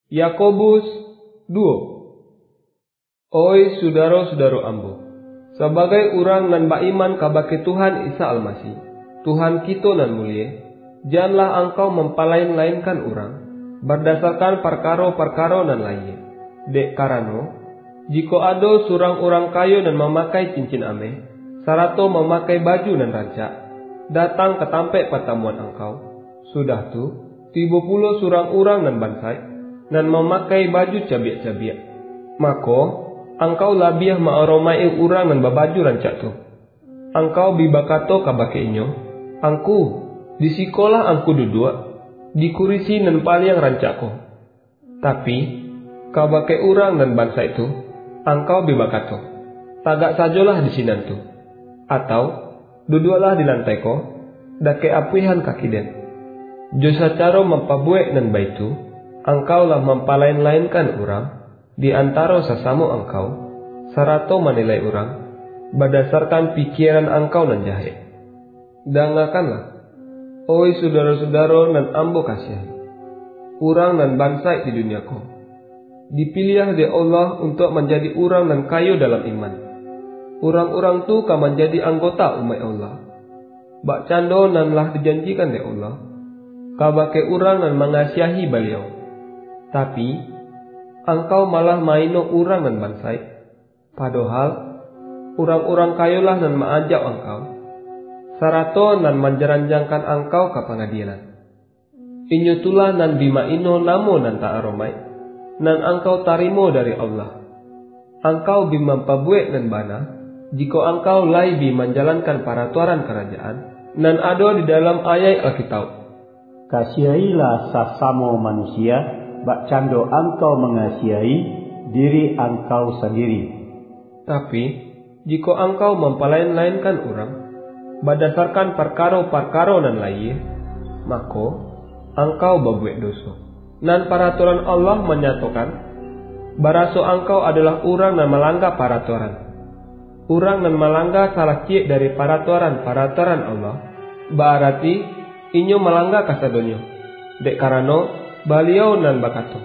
Yakobus 2. Oi saudara-saudara ambo, sebagai urang nan beriman kabake Tuhan Isa Almasih, Tuhan kita nan mulia, janganlah engkau mempalain-lainkan urang berdasarkan perkara-perkara nan lainnya. Dek karano, jika ada surang orang kaya dan memakai cincin ameh, sarato memakai baju nan rancak, datang ke tampek pertemuan engkau, sudah tu tiba pula surang orang nan bansai, dan memakai baju cabiak-cabiak, maka engkau labiah maaromai urang nan babaju rancak tu. Engkau bibakato kabake inyo, angku di sekolah angku duduk di kurisi nan paling rancak ko. Tapi kabake urang nan bangsa itu, engkau bibakato, tagak sajalah di sinan tu, atau duduklah di lantai ko, dake apihan kaki den. Jo sacara mempabuek nan baitu, engkau lah mempalain-lainkan urang di antara sesama engkau, sarato menilai urang berdasarkan pikiran engkau nan jahe. Dangakanlah, oi saudara-saudara nan ambo kasihi, urang nan bangsa di dunia ko, dipilih di Allah untuk menjadi urang nan kayo dalam iman. Urang-urang tu kan menjadi anggota umat Allah. Bak cando nan lah dijanjikan di Allah, kabake urang nan mengasihi beliau. Tapi engkau malah maino urang nan bansai, padahal urang-urang kayolah nan maajak engkau, sarato nan menjeranjangkan engkau ke pengadilan. Inyo tulah nan bimaino namo nan tak aromai, nan engkau tarimo dari Allah. Engkau bimampabuek nan bana, jika engkau laibi menjalankan peraturan kerajaan, nan ada di dalam ayat Alkitab. Kasihilah sesama manusia, bak cando engkau mengasihi diri engkau sendiri. Tapi jika engkau mempalain-lainkan orang berdasarkan perkara-perkara nan lain, maka engkau berbuat dosa. Nan peraturan Allah menyatakan, baraso engkau adalah orang nan melanggar peraturan. Orang nan melanggar salah cik dari peraturan Allah, berarti inyo melanggar kasadonyo. Dek karano beliau nan bakato,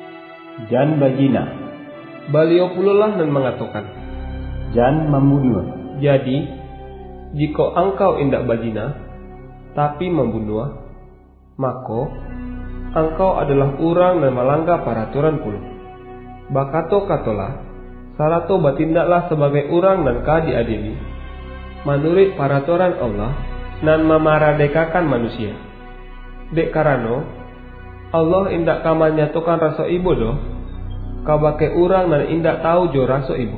jan bazina. Beliau pula nan mengatakan, jan membunuh. Jadi, jika engkau indak bazina, tapi membunuh, maka engkau adalah orang nan melanggar peraturan pula. Bakato-katolah, sarato batindaklah sebagai orang nan diadili, menurut peraturan Allah, nan memaradekakan manusia. Dek karano Allah indak kaman nyatukan rasa ibu doh, kabake orang nan indak tahu jo rasa ibu.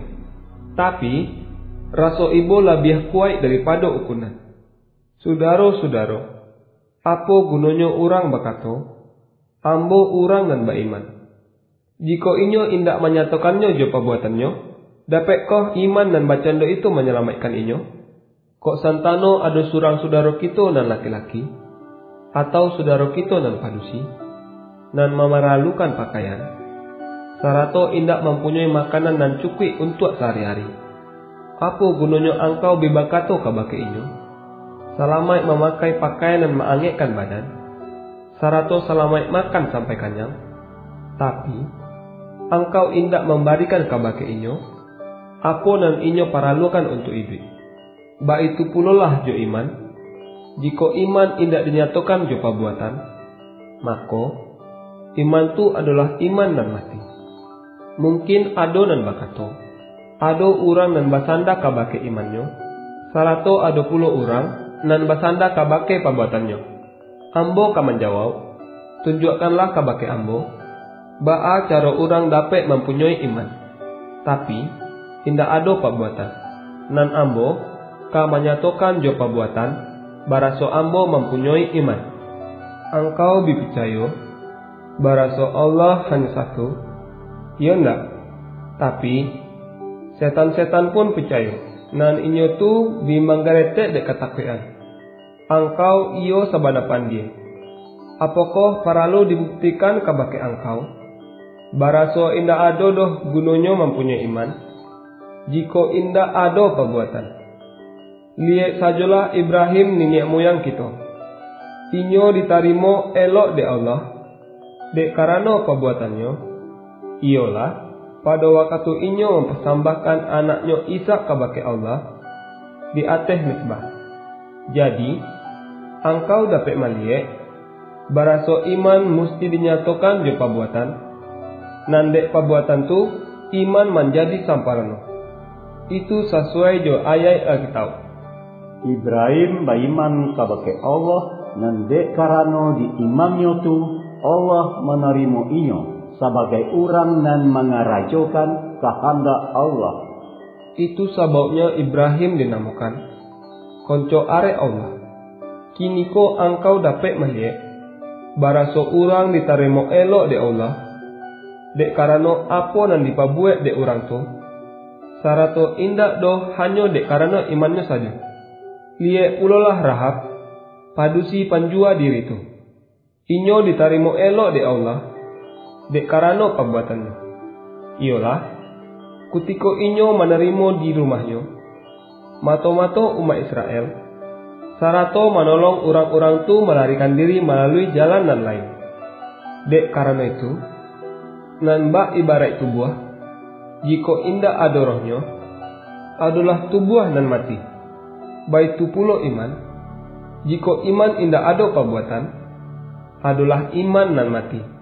Tapi rasa ibu lebih kuat daripada ukunan. Saudara-saudara, apa gunanya orang bakato, ambo orang nan beriman. Jika inyo indak menyatakannya jo perbuatannya, dapatkah iman dan bacando itu menyelamatkan inyo? Kok santano ada surang saudara kita nan laki-laki, atau saudara kita nan padusi, nan memeralukan pakaian, sarato indak mempunyai makanan dan cukup untuk sehari-hari. Apa gunanya engkau bibakato kabake inyo, selamat memakai pakaian dan mengangekkan badan, sarato selamat makan sampai kenyang, tapi engkau indak memberikan kabake inyo apa nan inyo paralukan untuk hidup. Ba itu pulalah jo iman. Jika iman indak dinyatakan jo perbuatan, maka iman tu adalah iman dan mati. Mungkin ado nan bakato, ado orang nan basanda kabake imannya, sarato ado pula orang nan basanda kabake perbuatannya. Ambo kaman jawab, tunjukkanlah kabake ambo, baa cara orang dapat mempunyai iman, tapi indak ado perbuatan. Nan ambo ka menyatakan jo perbuatan, baraso ambo mempunyai iman. Engkau dipercaya baraso Allah hanya satu, ya ndak? Tapi setan-setan pun percaya, nan inyo tu bimanggaretek dek ketakutan. Engkau iyo sabanapan dia. Apakah perlu dibuktikan kabake engkau, baraso indak ado doh gunanya mempunyai iman, jika indak ado perbuatan. Lihat sajalah Ibrahim nenek moyang kita. Inyo ditarimo elok de Allah, Dek karano perbuatannya, ialah pada waktu inyo mempersembahkan anaknya Isa kabake Allah di atas mezbah. Jadi, angkau dapat melihat baraso iman mesti dinyatakan jo perbuatan. Nandek perbuatan tu iman menjadi samparano. Itu sesuai jo ayat Alkitab. Ibrahim beriman kabake Allah, nandek karano di imamnya tu Allah menerima inyo sebagai orang nan mengarajokan kehendak Allah. Itu sebabnya Ibrahim dinamakan konco are Allah. Kini ko angkau dapat melihat baraso orang diterima elok de Allah, dek karano apa nan dipabuat de orang tu, sarato indak doh hanya dek karano imannya saja. Liye ulolah Rahab, padusi panjua diri tu. Inyo diterima elok de Allah, dek karano perbuatannya. Iyalah, kutiko inyo menerima di rumahnya, mato-mato umat Israel, sarato menolong orang-orang tu melarikan diri melalui jalan nan lain. Dek karena itu, nan bak ibarat tubuh, jika indak ada rohnya, adalah tubuh nan mati. Baik tu pulo iman, jika iman indak ada perbuatan, adalah iman nan mati.